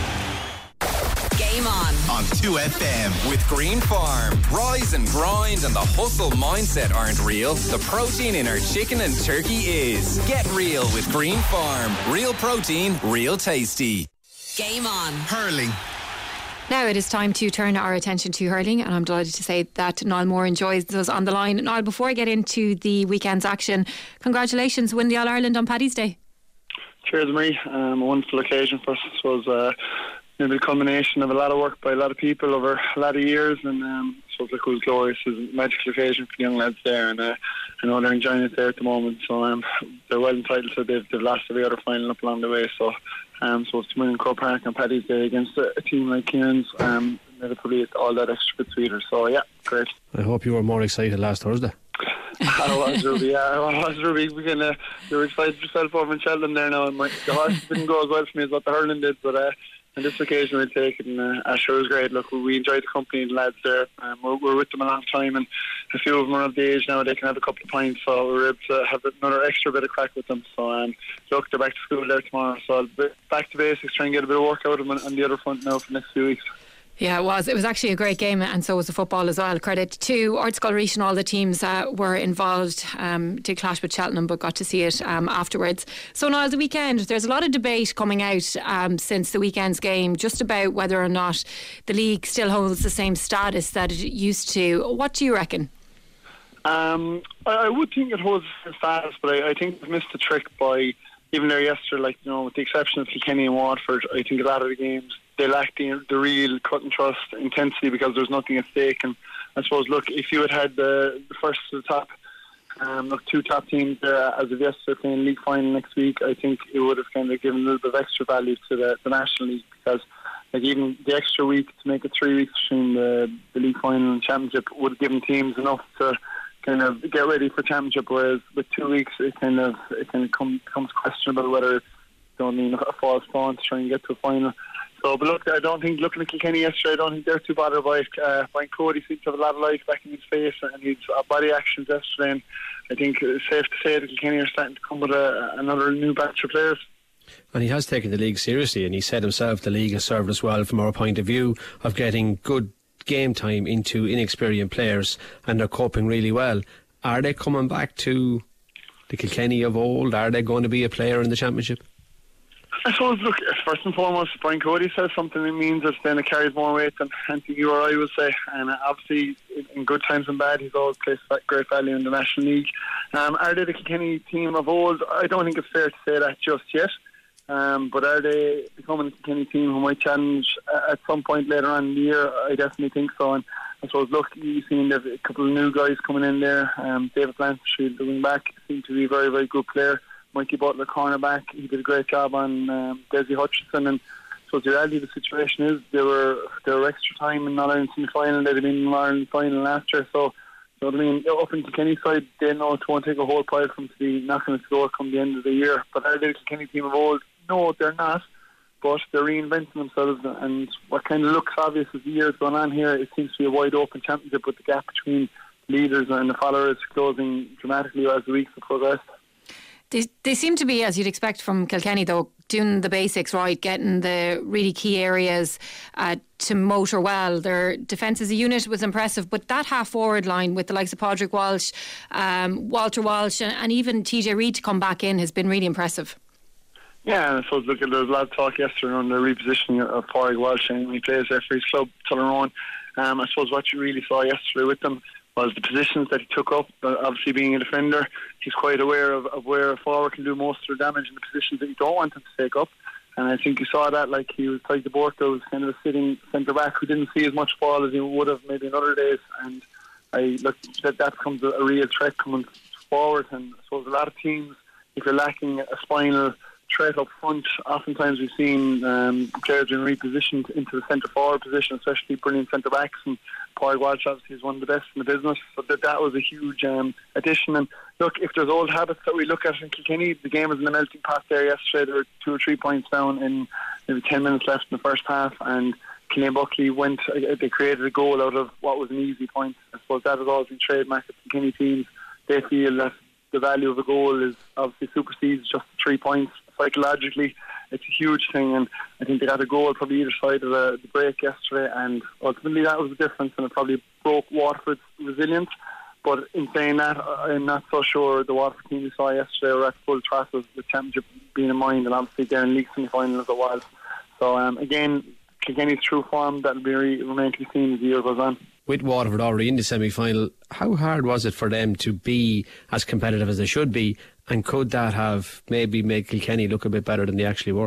Game On 2FM with Green Farm. Rise and grind and the hustle mindset aren't real. The protein in our chicken and turkey is. Get real with Green Farm. Real protein, real tasty. Game On. Hurling. Now it is time to turn our attention to hurling, and I'm delighted to say that Niall Moore joins us on the line. Niall, before I get into the weekend's action, congratulations, win the All-Ireland on Paddy's Day. Cheers, Marie. A wonderful occasion for us. It was maybe the culmination of a lot of work by a lot of people over a lot of years, and so it was glorious. It was a magical occasion for the young lads there, and I know they're enjoying it there at the moment, so they're well entitled to. They've lost every other final up along the way, so it's to win in Croke Park on Paddy's Day against a team like Kieran's, it'll probably all that extra bit sweeter, so yeah, great. I hope you were more excited last Thursday. I was, Ruby. You were excited yourself over in Sheldon there now, and the horse didn't go as well for me as what the hurling did, but on this occasion we'll take it, and sure, it was great. Look, we enjoyed the company of the lads there. We're with them a long time, and a few of them are of the age now they can have a couple of pints, so we're able to have another extra bit of crack with them. So look, they're back to school there tomorrow, so I'll be back to basics, try and get a bit of work out of them on the other front now for the next few weeks. Yeah, it was. It was actually a great game, and so was the football as well. Credit to Ardscoil Reach and all the teams that were involved. Did clash with Cheltenham, but got to see it afterwards. So now the weekend, there's a lot of debate coming out since the weekend's game, just about whether or not the league still holds the same status that it used to. What do you reckon? I would think it holds the same status, but I think they've missed the trick by, even there yesterday, with the exception of Kilkenny and Waterford, I think a lot of the games they lack the real cut and trust intensity because there's nothing at stake. And I suppose, look, if you had the first to the top, two top teams there as of yesterday playing league final next week, I think it would have kind of given a little bit of extra value to the National League, because even the extra week to make it 3 weeks between the league final and championship would have given teams enough to kind of get ready for championship, whereas with 2 weeks it kind of becomes questionable whether it's a false pawn to try and get to a final. So, but look, I don't think, looking at Kilkenny yesterday, I don't think they're too bothered by it. Brian Cody seems to have a lot of life back in his face, and his body actions yesterday, and I think it's safe to say that Kilkenny are starting to come with another new batch of players. And he has taken the league seriously, and he said himself the league has served us well from our point of view of getting good game time into inexperienced players, and they're coping really well. Are they coming back to the Kilkenny of old? Are they going to be a player in the Championship? I suppose, look, first and foremost, Brian Cody says something that means that then it carries more weight than anything you or I would say. And obviously, in good times and bad, he's always placed great value in the National League. Are they the Kilkenny team of old? I don't think it's fair to say that just yet. But are they becoming a Kilkenny team who might challenge at some point later on in the year? I definitely think so. And I suppose, look, you've seen a couple of new guys coming in there. David Blanchfield, the wing back, seemed to be a very, very good player. Mikey Butler, cornerback, he did a great job on Desi Hutchinson. And so the reality of the situation is there were extra time in All-Ireland semi-final. They'd been in All-Ireland final last year. So, you know what I mean, up in Kilkenny side, they know it won't take a whole pile from to be knocking at the door come the end of the year. But are they the Kilkenny team of old? No, they're not. But they're reinventing themselves, and what kind of looks obvious as the year's going on here, it seems to be a wide open championship with the gap between leaders and the followers closing dramatically as the weeks have progressed. They seem to be, as you'd expect from Kilkenny, though, doing the basics right, getting the really key areas to motor well. Their defence as a unit was impressive, but that half-forward line with the likes of Padraig Walsh, Walter Walsh and even TJ Reid to come back in has been really impressive. Yeah, and I suppose, look, there was a lot of talk yesterday on the repositioning of Padraig Walsh, and he plays there for his club, Tullaroan. I suppose what you really saw yesterday with them was the positions that he took up. Obviously, being a defender, he's quite aware of where a forward can do most of the damage in the positions that you don't want him to take up. And I think you saw that, like he was like the Borto, was kind of a sitting centre back who didn't see as much ball as he would have maybe in other days. And I look that becomes a real threat coming forward. And I suppose a lot of teams, if you're lacking a spinal threat up front, oftentimes we've seen players being repositioned into the centre forward position, especially brilliant centre backs, and Padraig Walsh obviously is one of the best in the business, so that was a huge addition. And look, if there's old habits that we look at in Kilkenny, the game was in the melting pot there yesterday. There were 2 or 3 points down in maybe 10 minutes left in the first half, and Killian Buckley they created a goal out of what was an easy point. I suppose that has always been trademark of Kilkenny teams. They feel that the value of a goal is obviously supersedes just 3 points. Psychologically, it's a huge thing, and I think they got a goal probably either side of the break yesterday, and ultimately that was the difference, and it probably broke Waterford's resilience. But in saying that, I'm not so sure the Waterford team we saw yesterday were at full throttle with the championship being in mind, and obviously they're in league semi-final as it was. So again, Kilkenny's true form, that'll remain to be seen as the year goes on. With Waterford already in the semi-final, how hard was it for them to be as competitive as they should be, and could that have maybe made Kilkenny look a bit better than they actually were?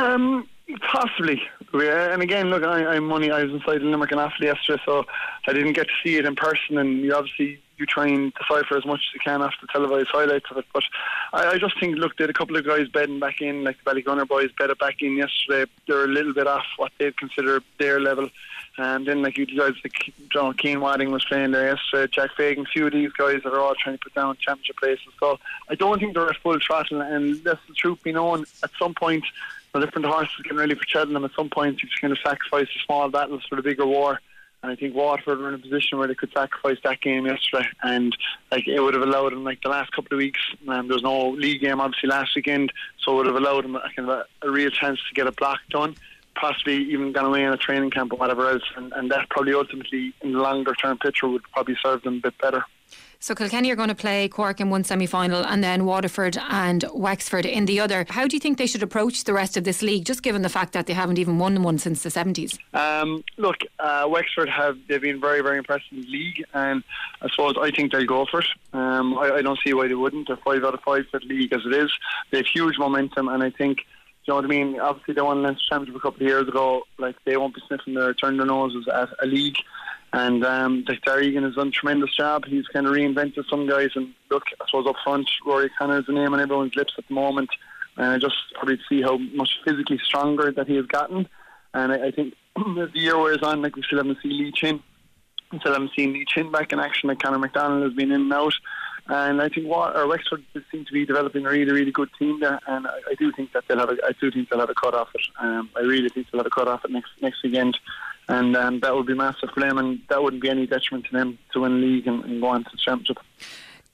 Possibly. And again, look, I was inside Limerick and Offaly yesterday, so I didn't get to see it in person, and you try and decipher as much as you can after the televised highlights of it. But I just think, look, they had a couple of guys bedding back in, like the Ballygunner boys bedded back in yesterday. They're a little bit off what they'd consider their level. And then, like, you guys like John Keane Wadding was playing there yesterday, Jack Fagan, a few of these guys that are all trying to put down championship places. So I don't think they're at full throttle, and that's the truth be known. At some point, the different horses getting ready for Cheltenham, at some point you just kind of sacrifice the small battles for the bigger war. And I think Waterford were in a position where they could sacrifice that game yesterday, and like it would have allowed them, like the last couple of weeks, there was no league game obviously last weekend, so it would have allowed them a real chance to get a block done, possibly even gone away in a training camp or whatever else, and that probably ultimately in the longer term picture would probably serve them a bit better. So Kilkenny are going to play Cork in one semi-final and then Waterford and Wexford in the other. How do you think they should approach the rest of this league, just given the fact that they haven't even won one since the 70s? Look, Wexford they've been very, very impressive in the league, and I suppose I think they'll go for it. I don't see why they wouldn't. They're 5 out of 5 for the league as it is. They have huge momentum, and I think, you know what I mean, obviously they won the Leinster Championship a couple of years ago. Like, they won't be sniffing turning their noses at a league. And Darragh Egan has done a tremendous job. He's kind of reinvented some guys. And look, I suppose up front, Rory Connor is the name on everyone's lips at the moment. And I just probably see how much physically stronger that he has gotten. And I think as the year wears on, like, we still haven't seen Lee Chin. We still haven't seen Lee Chin back in action. Like, Conor McDonald has been in and out. And I think Wexford seem to be developing a really, really good team there. And I do think that they'll have a cut off it. I really think they'll have a cut off it next weekend. And that would be massive for them, and that wouldn't be any detriment to them to win the league and go on to the championship.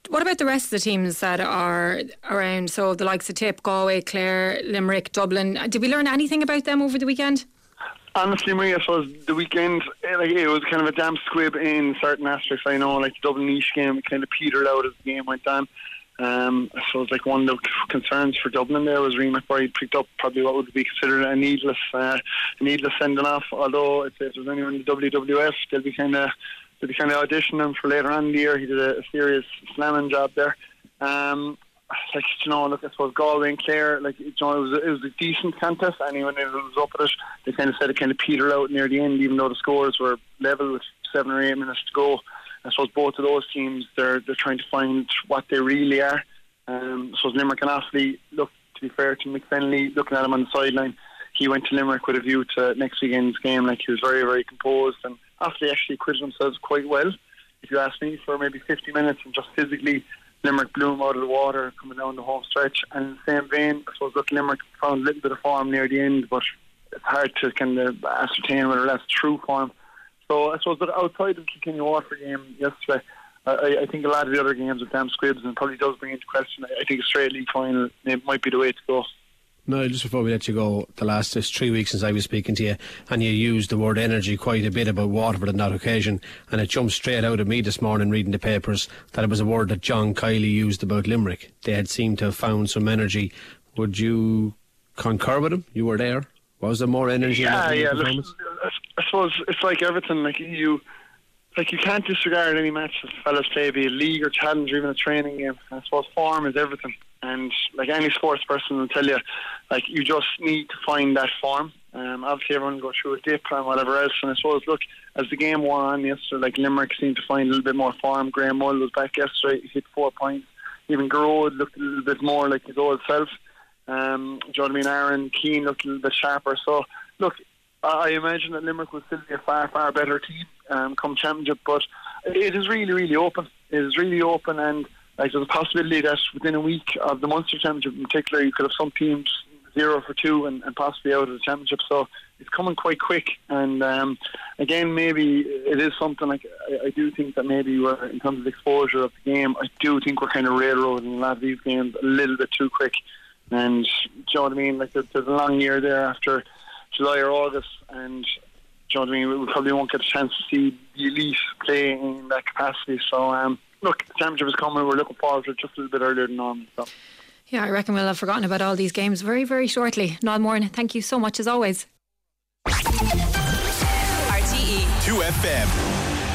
What about the rest of the teams that are around? So the likes of Tip, Galway, Clare, Limerick, Dublin. Did we learn anything about them over the weekend? Honestly, Maria, I suppose the weekend, it was kind of a damp squib in certain aspects. I know, like the Dublin Niche game, kind of petered out as the game went on. I suppose like one of the concerns for Dublin there was Ray McBride picked up probably what would be considered a needless sending off. Although if there's anyone in the WWF, they'll be kind of auditioning him for later on in the year. He did a serious slamming job there. Look, I suppose Galway and Clare, it was a decent contest. Anyone who was up at it, they kind of said it kind of petered out near the end, even though the scores were level with 7 or 8 minutes to go. I suppose both of those teams, they're trying to find what they really are. So Limerick and Offaly, look, to be fair to Mick Fennelly, looking at him on the sideline, he went to Limerick with a view to next weekend's game. Like, he was very, very composed, and Offaly actually acquitted themselves quite well, if you ask me, for maybe 50 minutes, and just physically Limerick blew him out of the water coming down the home stretch. And in the same vein, I suppose that Limerick found a little bit of form near the end, but it's hard to kind of ascertain whether that's true form. So I suppose that outside of the Kilkenny Waterford game yesterday, I think a lot of the other games with damn squibs, and probably does bring into question, I think a straight league final might be the way to go. No, just before we let you go, the last 3 weeks since I was speaking to you, and you used the word energy quite a bit about Waterford on that occasion, and it jumped straight out of me this morning reading the papers that it was a word that John Kiley used about Limerick. They had seemed to have found some energy. Would you concur with him? You were there. Was there more energy? Yeah. Look, I suppose it's like everything. Like you can't disregard any match that fellas play, be it league or challenge or even a training game. I suppose form is everything, and like any sports person will tell you, like you just need to find that form. Obviously, everyone will go through a dip and whatever else. And I suppose, look, as the game wore on yesterday, like Limerick seemed to find a little bit more form. Graham Mull was back yesterday; he hit 4 points. Even Garrod looked a little bit more like his old self. Do you know what I mean? Aaron Keane looked a little bit sharper. So, look, I imagine that Limerick will still be a far, far better team come championship, but it is really, really open. It is really open, and like there's a possibility that within a week of the Munster Championship in particular, you could have some teams 0 for 2 and possibly out of the championship. So it's coming quite quick, and again, maybe it is something like I do think that maybe we're, in terms of exposure of the game, I do think we're kind of railroading a lot of these games a little bit too quick. And do you know what I mean? Like there's a long year there after July or August, and do you know what I mean? We probably won't get a chance to see the elite play in that capacity. So look, the championship is coming. We're looking forward to it just a little bit earlier than normal. So. Yeah, I reckon we'll have forgotten about all these games very, very shortly. Niall Moran, thank you so much as always. RTE 2FM.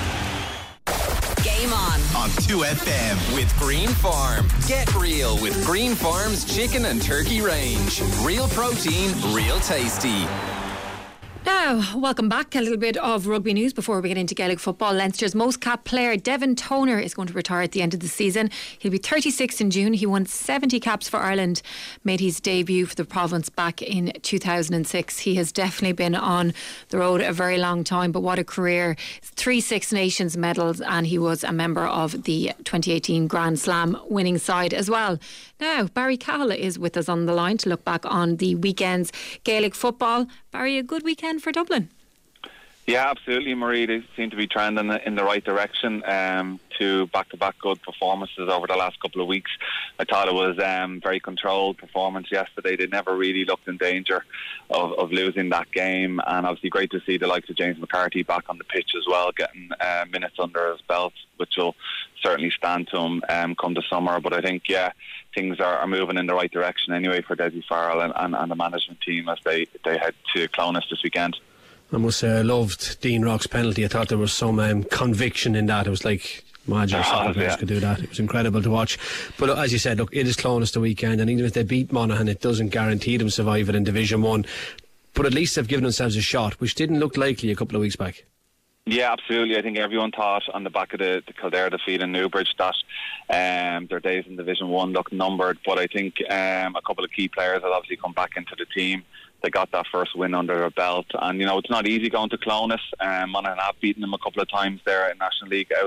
Game on 2FM with Green Farm. Get real with Green Farm's chicken and turkey range. Real protein, real tasty. Now, welcome back. A little bit of rugby news before we get into Gaelic football. Leinster's most capped player, Devin Toner, is going to retire at the end of the season. He'll be 36 in June. He won 70 caps for Ireland, made his debut for the province back in 2006. He has definitely been on the road a very long time, but what a career. 3 Six Nations medals, and he was a member of the 2018 Grand Slam winning side as well. Now, Barry Cahill is with us on the line to look back on the weekend's Gaelic football. Barry, a good weekend for Dublin. Yeah, absolutely, Marie. They seem to be trending in the right direction to back-to-back good performances over the last couple of weeks. I thought it was very controlled performance yesterday. They never really looked in danger of losing that game, and obviously great to see the likes of James McCarthy back on the pitch as well, getting minutes under his belt, which will certainly stand to him come the summer. But I think, things are moving in the right direction anyway for Dessie Farrell and the management team as they head to Clonus this weekend. I must say I loved Dean Rock's penalty. I thought there was some conviction in that. It was like, imagine soccer players could do that. It was incredible to watch. But as you said, look, it is Clonus the weekend, and even if they beat Monaghan, it doesn't guarantee them survival in Division 1. But at least they've given themselves a shot, which didn't look likely a couple of weeks back. Yeah, absolutely. I think everyone thought on the back of the Kildare defeat in Newbridge that their days in Division 1 looked numbered. But I think a couple of key players have obviously come back into the team. They got that first win under their belt, and it's not easy going to Clonus. Monaghan have beaten them a couple of times there in National League outings,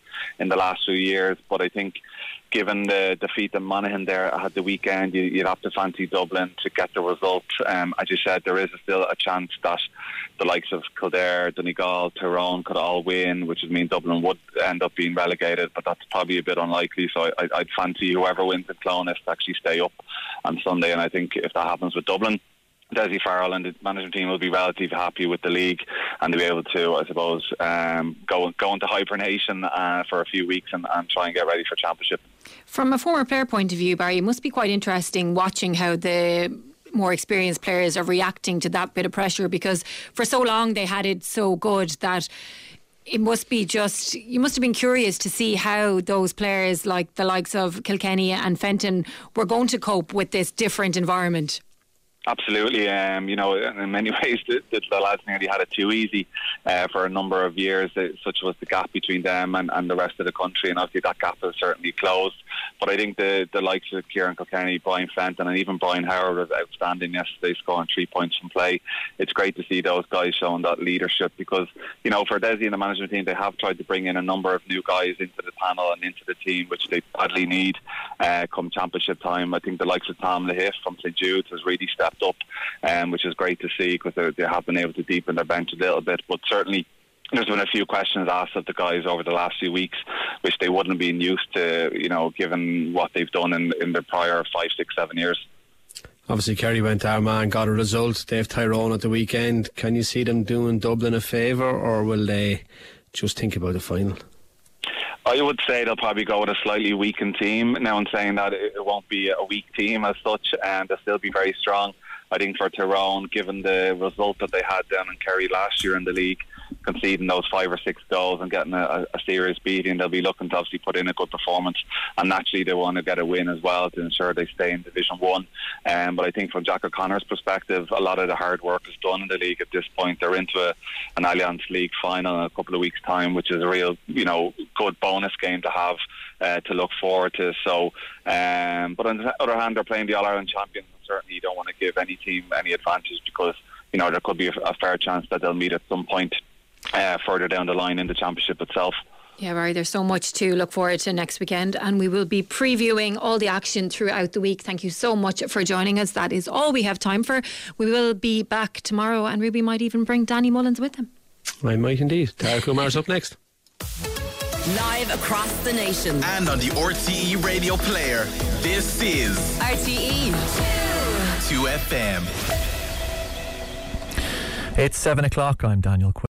in the last few years. But I think given the defeat that Monaghan there had the weekend, you'd have to fancy Dublin to get the result. As you said, there is still a chance that the likes of Kildare, Donegal, Tyrone could all win, which would mean Dublin would end up being relegated, but that's probably a bit unlikely. So I'd fancy whoever wins in Clonus to actually stay up on Sunday, and I think if that happens with Dublin, Dessie Farrell and the management team will be relatively happy with the league, and they'll be able to, I suppose, go into hibernation for a few weeks and try and get ready for championship. From a former player point of view, Barry, it must be quite interesting watching how the more experienced players are reacting to that bit of pressure, because for so long they had it so good that it must be just, you must have been curious to see how those players like the likes of Kilkenny and Fenton were going to cope with this different environment. Absolutely. In many ways, the lads nearly had it too easy for a number of years. Such was the gap between them and the rest of the country, and obviously that gap has certainly closed. But I think the likes of Kieran Kilkenny, Brian Fenton, and even Brian Howard was outstanding yesterday, scoring 3 points from play. It's great to see those guys showing that leadership, because, for Dessie and the management team, they have tried to bring in a number of new guys into the panel and into the team, which they badly need come championship time. I think the likes of Tom Lahiff from St Jude's has really stepped up, which is great to see, because they have been able to deepen their bench a little bit. But certainly there's been a few questions asked of the guys over the last few weeks, which they wouldn't have been used to, given what they've done in their prior 5, 6, 7 years. Obviously Kerry went to Armagh and got a result. They have Tyrone at the weekend. Can you see them doing Dublin a favour, or will they just think about the final? I would say they'll probably go with a slightly weakened team. Now, in saying that, it won't be a weak team as such, and they'll still be very strong. I think for Tyrone, given the result that they had down in Kerry last year in the league, conceding those 5 or 6 goals and getting a serious beating, they'll be looking to obviously put in a good performance, and naturally they want to get a win as well to ensure they stay in Division 1. But I think from Jack O'Connor's perspective, a lot of the hard work is done in the league at this point. They're into an Allianz League final in a couple of weeks' time, which is a real good bonus game to have to look forward to. So, but on the other hand, they're playing the All-Ireland champions. Certainly you don't want to give any team any advantage, because there could be a fair chance that they'll meet at some point further down the line in the championship itself. Yeah, Barry, there's so much to look forward to next weekend, and we will be previewing all the action throughout the week. Thank you so much for joining us. That is all we have time for. We will be back tomorrow, and Ruby might even bring Danny Mullins with him. I might indeed. Tara Kumar's up next. Live across the nation and on the RTE radio player, this is RTE 2FM. It's 7 o'clock. I'm Daniel Quinn.